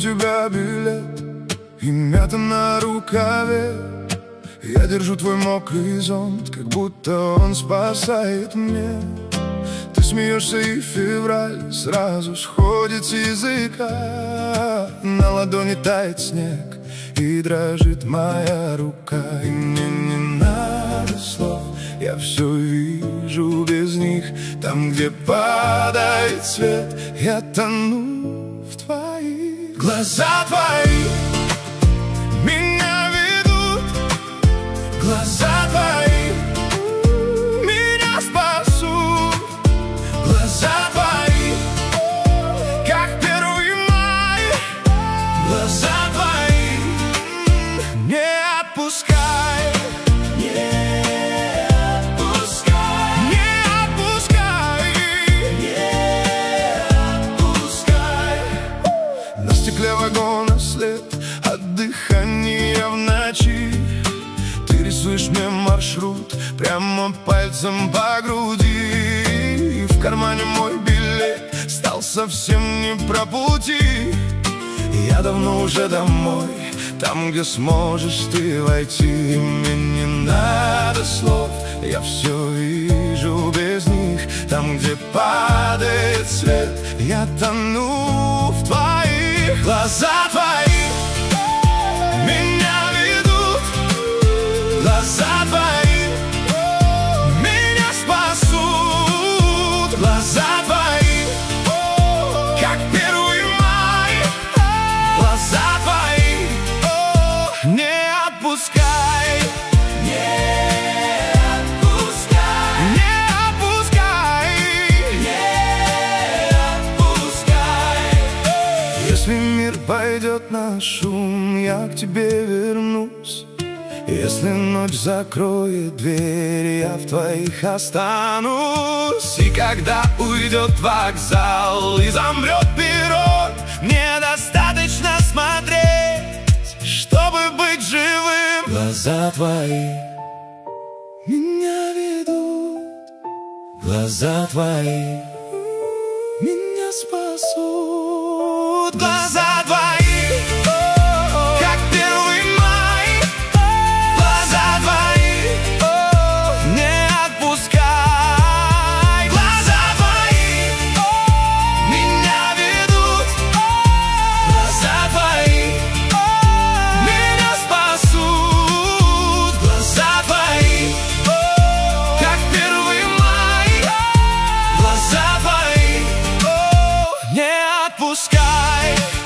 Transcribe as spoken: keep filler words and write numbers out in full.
тебя билет и мята на рукаве. Я держу твой мокрый зонт, как будто он спасает меня. Ты смеешься, и февраль сразу сходит с языка. На ладони тает снег, и дрожит моя рука. И мне не надо слов, я все вижу без них. Там, где падает свет, я тону в твоих. Глаза твои меня ведут, глаза твои меня спасут. Глаза твои, как первый май. Глаза твои, не отпускай, не отпускай, не отпускай, не отпускай. На стекле вагона след от дыхания в ночи. Ты рисуешь мне маршрут прямо пальцем по груди. В кармане мой билет стал совсем не про пути. Я давно уже домой, там, где сможешь ты войти. И мне не надо слов, я все вижу без них. Там, где падает свет, я тону в твоих. Глаза твои меня ведут, глаза твои меня спасут. Глаза твои, как первый май. Глаза твои, не отпускай, не отпускай, не отпускай, не отпускай. Если мир пойдет на шум, я к тебе вернусь. Если ночь закроет дверь, я в твоих останусь. И когда уйдет вокзал и замрет перрон, мне достаточно смотреть, чтобы быть живым. Глаза твои меня ведут, глаза твои меня спасут. Глаза твои, как первый май. Глаза твои, не отпускай. Глаза твои меня ведут, глаза твои меня спасут. Глаза твои, как первый май. Глаза твои, не отпускай.